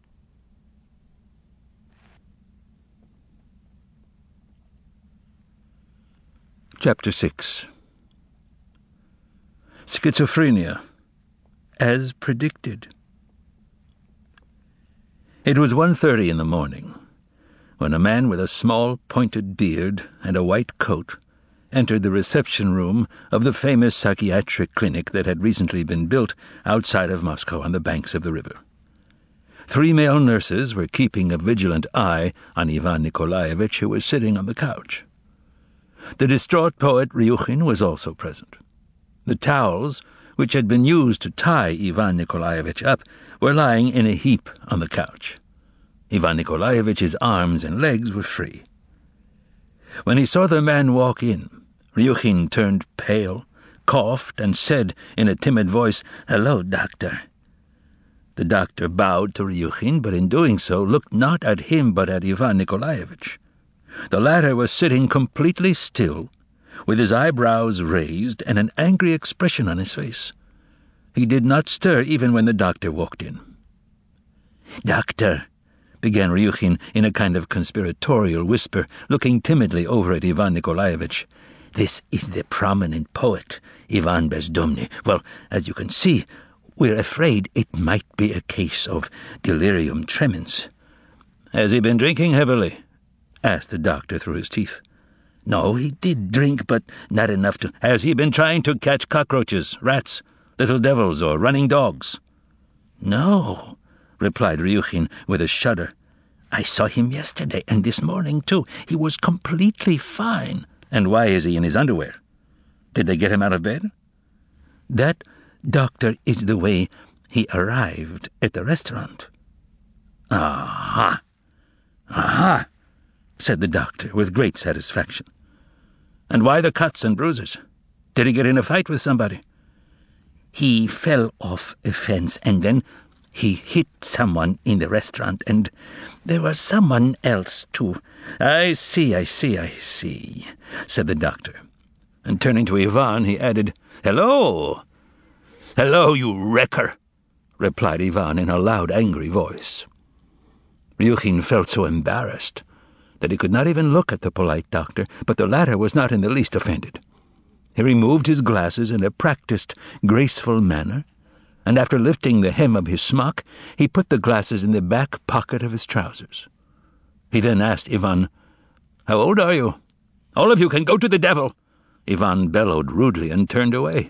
Chapter six. Schizophrenia, as predicted. It was one thirty in the morning when a man with a small, pointed beard and a white coat entered the reception room of the famous psychiatric clinic that had recently been built outside of Moscow on the banks of the river. Three male nurses were keeping a vigilant eye on Ivan Nikolaevich, who was sitting on the couch. The distraught poet Ryuchin was also present. The towels, which had been used to tie Ivan Nikolaevich up, were lying in a heap on the couch. Ivan Nikolaevich's arms and legs were free. When he saw the man walk in, Ryuchin turned pale, coughed, and said in a timid voice, "Hello, doctor." The doctor bowed to Ryuchin, but in doing so looked not at him but at Ivan Nikolaevich. The latter was sitting completely still, with his eyebrows raised and an angry expression on his face. He did not stir even when the doctor walked in. "Doctor," began Ryuchin in a kind of conspiratorial whisper, looking timidly over at Ivan Nikolaevich, "this is the prominent poet, Ivan Bezdomny. Well, as you can see, we're afraid it might be a case of delirium tremens." "Has he been drinking heavily?" asked the doctor through his teeth. "No, he did drink, but not enough to—" "Has he been trying to catch cockroaches, rats, little devils, or running dogs?" "No," replied Ryuchin with a shudder. "I saw him yesterday, and this morning, too. He was completely fine." "And why is he in his underwear? Did they get him out of bed?" "That, doctor, is the way he arrived at the restaurant." "Aha! Aha!" said the doctor with great satisfaction. "And why the cuts and bruises? Did he get in a fight with somebody?" "He fell off a fence, and then he hit someone in the restaurant, and there was someone else, too." "I see, I see, I see," said the doctor. And turning to Ivan, he added, "Hello!" "Hello, you wrecker!" replied Ivan in a loud, angry voice. Ryuchin felt so embarrassed that he could not even look at the polite doctor, but the latter was not in the least offended. He removed his glasses in a practised, graceful manner, and after lifting the hem of his smock, he put the glasses in the back pocket of his trousers. He then asked Ivan, "How old are you?" "All of you can go to the devil!" Ivan bellowed rudely and turned away.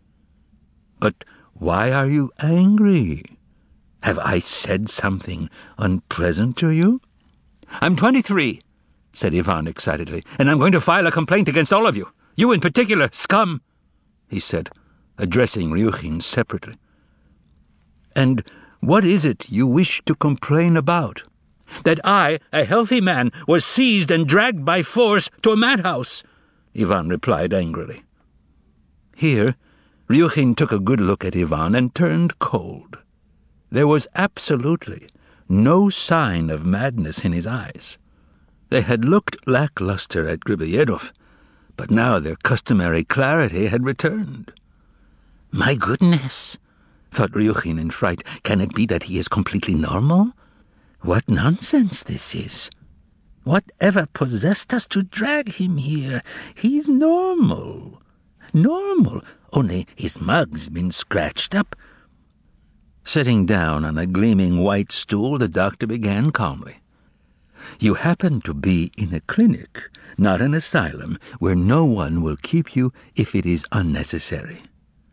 "But why are you angry? Have I said something unpleasant to you?" "I'm twenty-three," said Ivan excitedly, "and I'm going to file a complaint against all of you. You in particular, scum," he said, addressing Ryuchin separately. "And What is it you wish to complain about?" "That I, a healthy man, was seized and dragged by force to a madhouse," Ivan replied angrily. Here, Ryuchin took a good look at Ivan and turned cold. There was absolutely no sign of madness in his eyes. They had looked lackluster at Griboyedov, but now their customary clarity had returned. "My goodness," thought Ryuchin in fright. "Can it be that he is completely normal? What nonsense this is! Whatever possessed us to drag him here? He's normal. Normal, only his mug's been scratched up." Sitting down on a gleaming white stool, the doctor began calmly. "You happen to be in a clinic, not an asylum, where no one will keep you if it is unnecessary."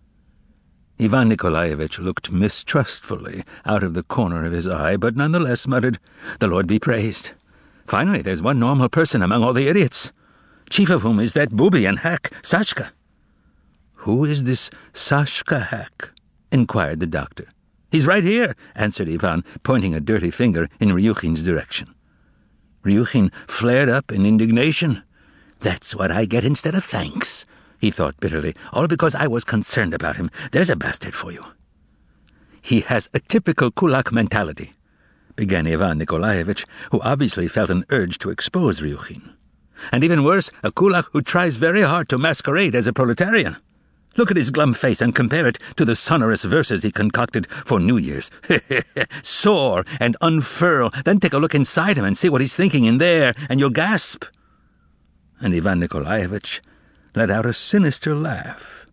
Ivan Nikolaevich looked mistrustfully out of the corner of his eye, but nonetheless muttered, "The Lord be praised. Finally, there's one normal person among all the idiots, chief of whom is that booby and hack, Sashka." "Who is this Sashka hack?" inquired the doctor. "He's right here," answered Ivan, pointing a dirty finger in Ryuchin's direction. Ryuchin flared up in indignation. "That's what I get instead of thanks," he thought bitterly, "all because I was concerned about him. There's a bastard for you." "He has a typical kulak mentality," began Ivan Nikolaevich, who obviously felt an urge to expose Ryuchin. "And even worse, a kulak who tries very hard to masquerade as a proletarian. Look at his glum face and compare it to the sonorous verses he concocted for New Year's. Soar and unfurl, then take a look inside him and see what he's thinking in there, and you'll gasp." And Ivan Nikolaevich let out a sinister laugh.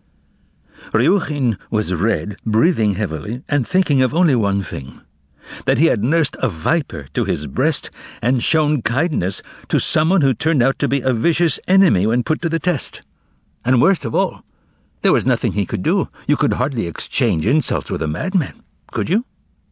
Ryuchin was red, breathing heavily, and thinking of only one thing, that he had nursed a viper to his breast and shown kindness to someone who turned out to be a vicious enemy when put to the test. And worst of all, there was nothing he could do. You could hardly exchange insults with a madman, could you?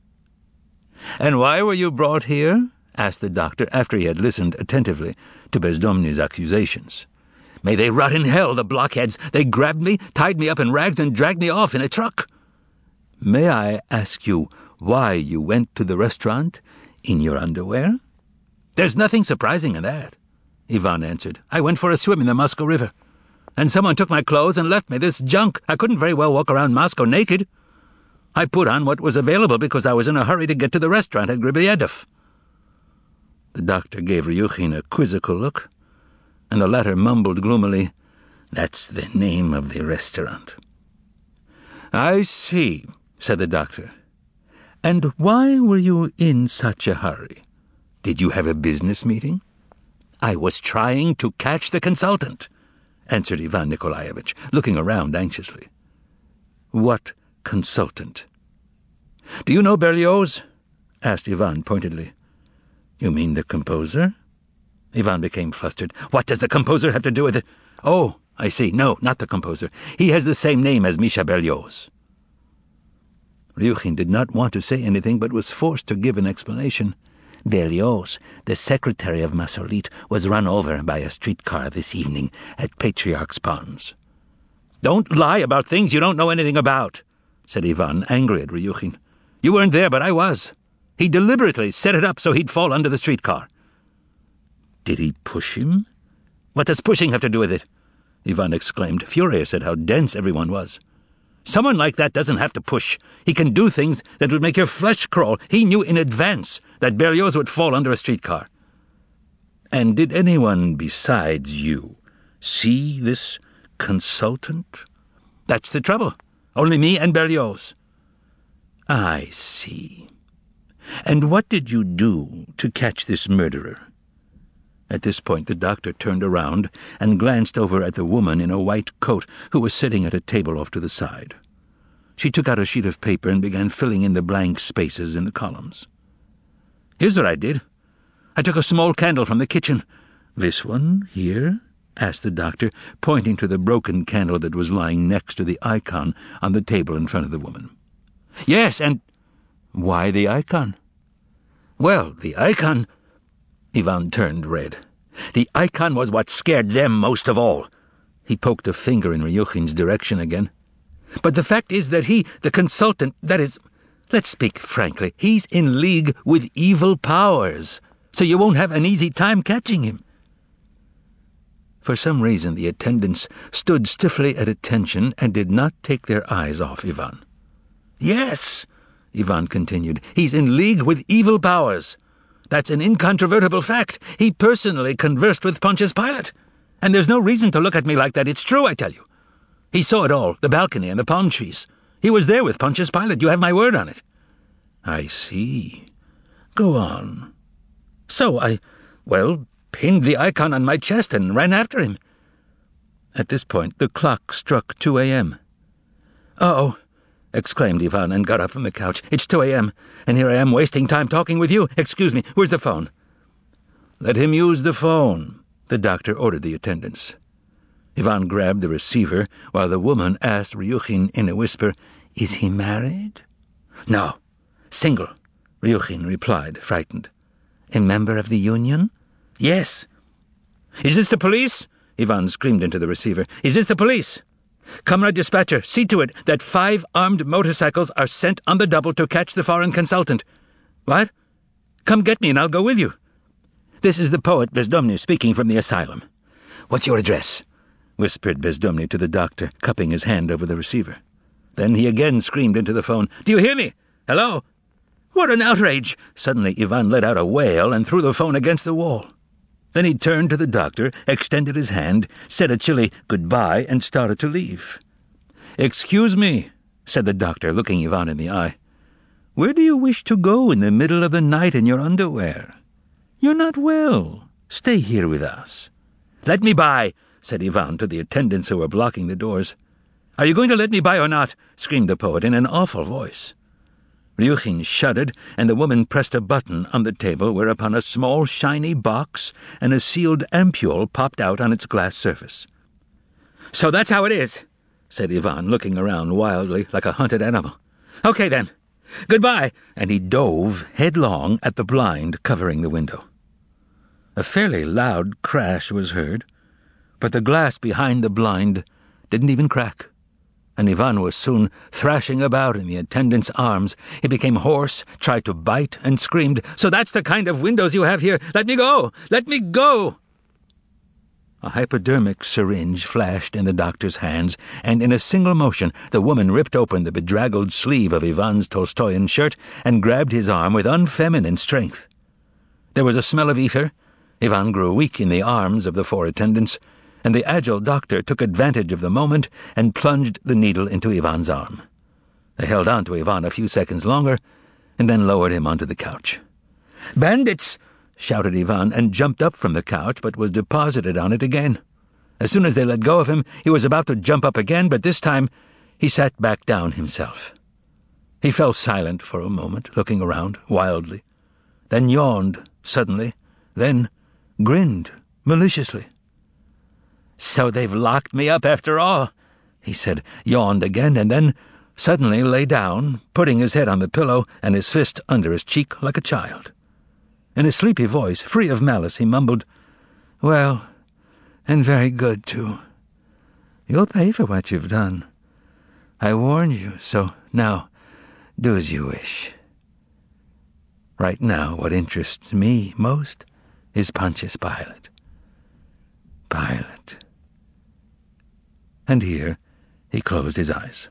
"And why were you brought here?" asked the doctor, after he had listened attentively to Bezdomny's accusations. "May they rot in hell, the blockheads! They grabbed me, tied me up in rags, and dragged me off in a truck." "May I ask you why you went to the restaurant in your underwear?" "There's nothing surprising in that," Ivan answered. "I went for a swim in the Moscow River, and someone took my clothes and left me this junk. I couldn't very well walk around Moscow naked. I put on what was available because I was in a hurry to get to the restaurant at Griboyedov." The doctor gave Ryuchin a quizzical look, and the latter mumbled gloomily, "That's the name of the restaurant." "I see," said the doctor. "And why were you in such a hurry? Did you have a business meeting?" "I was trying to catch the consultant," answered Ivan Nikolaevich, looking around anxiously. "What consultant?" "Do you know Berlioz?" asked Ivan pointedly. "You mean the composer?" Ivan became flustered. "What does the composer have to do with it?" "Oh, I see. No, not the composer. He has the same name as Misha Berlioz." Ryuchin did not want to say anything, but was forced to give an explanation. "Berlioz, the secretary of Massolit, was run over by a streetcar this evening at Patriarch's Palms." "Don't lie about things you don't know anything about," said Ivan, angry at Ryuchin. "You weren't there, but I was. He deliberately set it up so he'd fall under the streetcar." "Did he push him?" "What does pushing have to do with it?" Ivan exclaimed, furious at how dense everyone was. "Someone like that doesn't have to push. He can do things that would make your flesh crawl. He knew in advance that Berlioz would fall under a streetcar." "And did anyone besides you see this consultant?" "That's the trouble. Only me and Berlioz." "I see. And what did you do to catch this murderer?" At this point the doctor turned around and glanced over at the woman in a white coat who was sitting at a table off to the side. She took out a sheet of paper and began filling in the blank spaces in the columns. "Here's what I did. I took a small candle from the kitchen." "This one here?" asked the doctor, pointing to the broken candle that was lying next to the icon on the table in front of the woman. "Yes, and—" "Why the icon?" "Well, the icon—" Ivan turned red. "The icon was what scared them most of all." He poked a finger in Ryuchin's direction again. "But the fact is that he, the consultant, that is, Let's speak frankly. He's in league with evil powers, so you won't have an easy time catching him." For some reason, the attendants stood stiffly at attention and did not take their eyes off Ivan. "Yes," Ivan continued, "he's in league with evil powers. That's an incontrovertible fact. He personally conversed with Pontius Pilate. And there's no reason to look at me like that. It's true, I tell you. He saw it all, the balcony and the palm trees. He was there with Pontius Pilate. You have my word on it." "I see. Go on." "So I, well, pinned the icon on my chest and ran after him." At this point, the clock struck two a.m. "Uh-oh," exclaimed Ivan and got up from the couch. "It's two a.m., and here I am wasting time talking with you. Excuse me, where's the phone?" "Let him use the phone," the doctor ordered the attendants. Ivan grabbed the receiver while the woman asked Ryukhin in a whisper, "Is he married?" "No, single," Ryukhin replied, frightened. "A member of the union?" "Yes." "Is this the police?" Ivan screamed into the receiver. "Is this the police? Comrade dispatcher, see to it that five armed motorcycles are sent on the double to catch the foreign consultant." "What?" "Come get me and I'll go with you." "This is the poet Bezdomny speaking from the asylum." "What's your address?" whispered Bezdomny to the doctor, cupping his hand over the receiver. Then he again screamed into the phone, "Do you hear me? Hello?" "What an outrage!" Suddenly Ivan let out a wail and threw the phone against the wall. Then he turned to the doctor, extended his hand, said a chilly goodbye, and started to leave. "Excuse me," said the doctor, looking Ivan in the eye. "Where do you wish to go in the middle of the night in your underwear? You're not well. Stay here with us." "Let me by," said Ivan to the attendants who were blocking the doors. "Are you going to let me by or not?" screamed the poet in an awful voice. Ryukhin shuddered, and the woman pressed a button on the table, whereupon a small, shiny box and a sealed ampule popped out on its glass surface. "So that's how it is," said Ivan, looking around wildly like a hunted animal. "Okay, then. Goodbye," and he dove headlong at the blind covering the window. A fairly loud crash was heard, but the glass behind the blind didn't even crack, and Ivan was soon thrashing about in the attendant's arms. He became hoarse, tried to bite, and screamed, "So that's the kind of windows you have here! Let me go! Let me go!" A hypodermic syringe flashed in the doctor's hands, and in a single motion the woman ripped open the bedraggled sleeve of Ivan's Tolstoyan shirt and grabbed his arm with unfeminine strength. There was a smell of ether. Ivan grew weak in the arms of the four attendants, and the agile doctor took advantage of the moment and plunged the needle into Ivan's arm. They held on to Ivan a few seconds longer, and then lowered him onto the couch. "Bandits!" shouted Ivan, and jumped up from the couch, but was deposited on it again. As soon as they let go of him, he was about to jump up again, but this time he sat back down himself. He fell silent for a moment, looking around wildly, then yawned suddenly, then grinned maliciously. "So they've locked me up after all," he said, yawned again, and then suddenly lay down, putting his head on the pillow and his fist under his cheek like a child. In a sleepy voice, free of malice, he mumbled, "Well, and very good, too. You'll pay for what you've done. I warned you, so now do as you wish. Right now, what interests me most is Pontius Pilate. Pilate." And here he closed his eyes.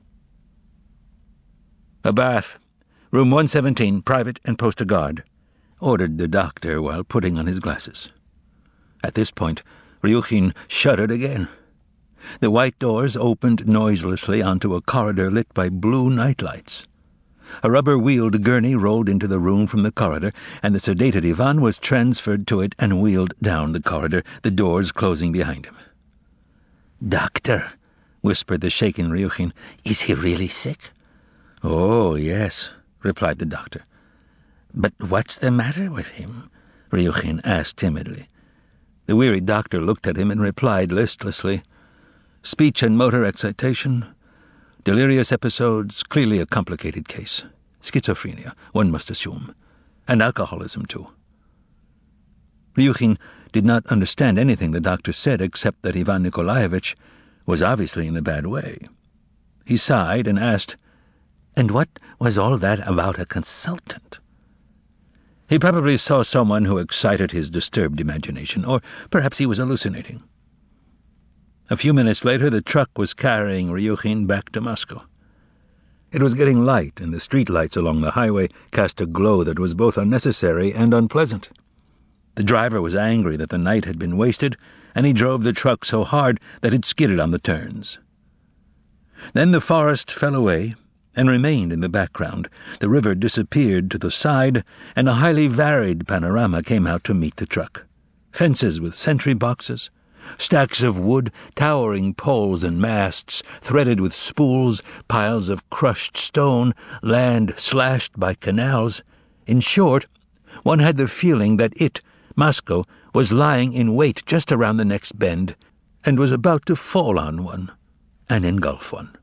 "A bath, room one seventeen, private and post a guard," ordered the doctor while putting on his glasses. At this point, Ryukhin shuddered again. The white doors opened noiselessly onto a corridor lit by blue nightlights. A rubber-wheeled gurney rolled into the room from the corridor, and the sedated Ivan was transferred to it and wheeled down the corridor, the doors closing behind him. "Doctor," whispered the shaken Ryukhin, "is he really sick?" "Oh, yes," replied the doctor. "But what's the matter with him?" Ryukhin asked timidly. The weary doctor looked at him and replied listlessly, "Speech and motor excitation, delirious episodes, clearly a complicated case. Schizophrenia, one must assume. And alcoholism, too." Ryukhin did not understand anything the doctor said except that Ivan Nikolaevich was obviously in a bad way. He sighed and asked, And what was all that about a consultant? He probably saw someone who excited his disturbed imagination, or perhaps he was hallucinating. A few minutes later, the truck was carrying Ryuchin back to Moscow. It was getting light, and the streetlights along the highway cast a glow that was both unnecessary and unpleasant. The driver was angry that the night had been wasted, and he drove the truck so hard that it skidded on the turns. Then the forest fell away and remained in the background. The river disappeared to the side, and a highly varied panorama came out to meet the truck. Fences with sentry boxes, stacks of wood, towering poles and masts threaded with spools, piles of crushed stone, land slashed by canals. In short, one had the feeling that it, Moscow, was lying in wait just around the next bend and was about to fall on one and engulf one.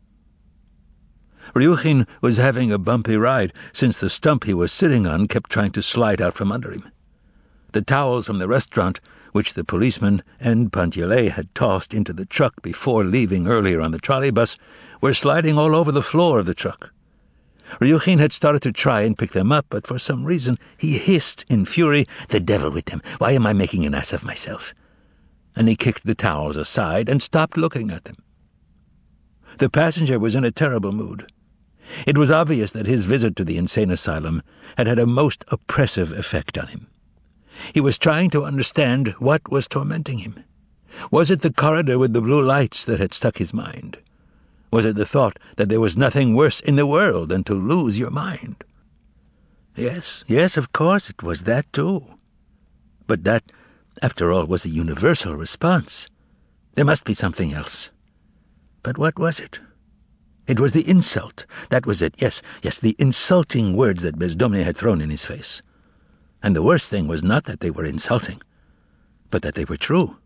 Ryuchin was having a bumpy ride, since the stump he was sitting on kept trying to slide out from under him. The towels from the restaurant, which the policeman and Panteley had tossed into the truck before leaving earlier on the trolley bus, were sliding all over the floor of the truck. Ryuchin had started to try and pick them up, but for some reason he hissed in fury, "The devil with them! Why am I making an ass of myself?" And he kicked the towels aside and stopped looking at them. The passenger was in a terrible mood. It was obvious that his visit to the insane asylum had had a most oppressive effect on him. He was trying to understand what was tormenting him. Was it the corridor with the blue lights that had stuck his mind? Was it the thought that there was nothing worse in the world than to lose your mind? Yes, yes, of course, it was that too. But that, after all, was a universal response. There must be something else. But what was it? It was the insult. That was it. Yes, yes, the insulting words that Bezdomny had thrown in his face. And the worst thing was not that they were insulting, but that they were true.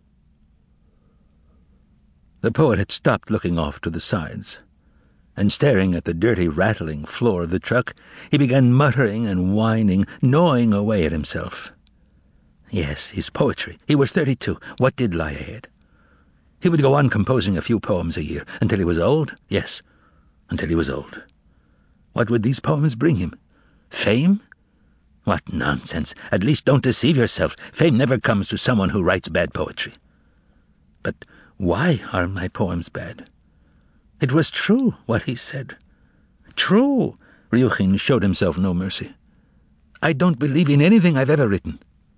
The poet had stopped looking off to the sides, and staring at the dirty, rattling floor of the truck, he began muttering and whining, gnawing away at himself. Yes, his poetry. He was thirty-two. What did lie ahead? He would go on composing a few poems a year, until he was old? Yes, until he was old. What would these poems bring him? Fame? What nonsense! At least don't deceive yourself. Fame never comes to someone who writes bad poetry. But why are my poems bad? It was true, what he said. True! Ryuchin showed himself no mercy. I don't believe in anything I've ever written.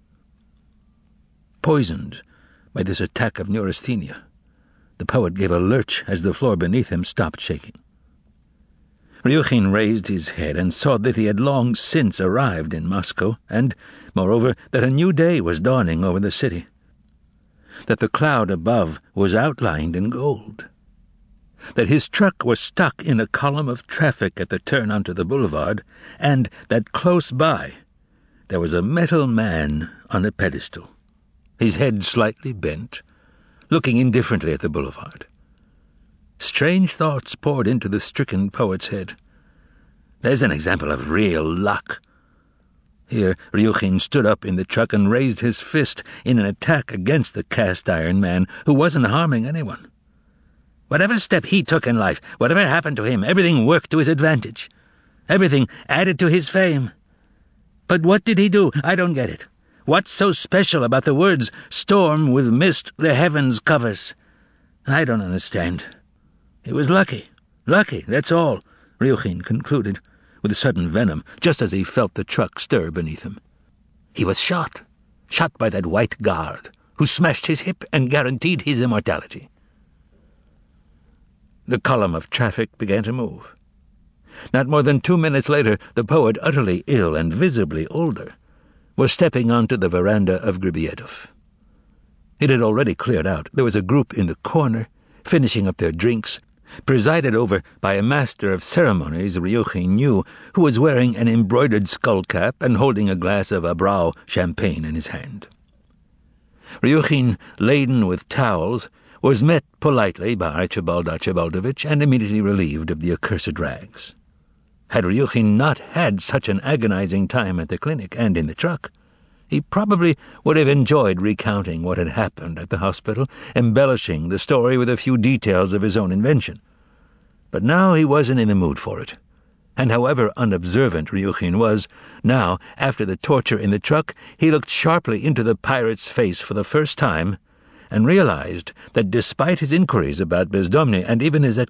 Poisoned by this attack of neurasthenia, the poet gave a lurch as the floor beneath him stopped shaking. Ryuchin raised his head and saw that he had long since arrived in Moscow, and, moreover, that a new day was dawning over the city, that the cloud above was outlined in gold, that his truck was stuck in a column of traffic at the turn onto the boulevard, and that close by there was a metal man on a pedestal, his head slightly bent, looking indifferently at the boulevard. Strange thoughts poured into the stricken poet's head. There's an example of real luck. Here Ryuchin stood up in the truck and raised his fist in an attack against the cast-iron man who wasn't harming anyone. Whatever step he took in life, whatever happened to him, everything worked to his advantage. Everything added to his fame. But what did he do? I don't get it. What's so special about the words, "Storm with mist the heavens covers"? I don't understand. He was lucky. Lucky, that's all, Ryuchin concluded, with sudden venom, just as he felt the truck stir beneath him. He was shot. Shot by that white guard, who smashed his hip and guaranteed his immortality. The column of traffic began to move. Not more than two minutes later, the poet, utterly ill and visibly older, was stepping onto the veranda of Griboyedov. It had already cleared out. There was a group in the corner, finishing up their drinks, presided over by a master of ceremonies Ryuchin knew, who was wearing an embroidered skullcap and holding a glass of Abrao champagne in his hand. Ryuchin, laden with towels, was met politely by Archibald Archibaldovich and immediately relieved of the accursed rags. Had Ryuchin not had such an agonizing time at the clinic and in the truck, he probably would have enjoyed recounting what had happened at the hospital, embellishing the story with a few details of his own invention. But now he wasn't in the mood for it. And however unobservant Ryuchin was, now, after the torture in the truck, he looked sharply into the pirate's face for the first time, and realized that despite his inquiries about Bezdomny and even his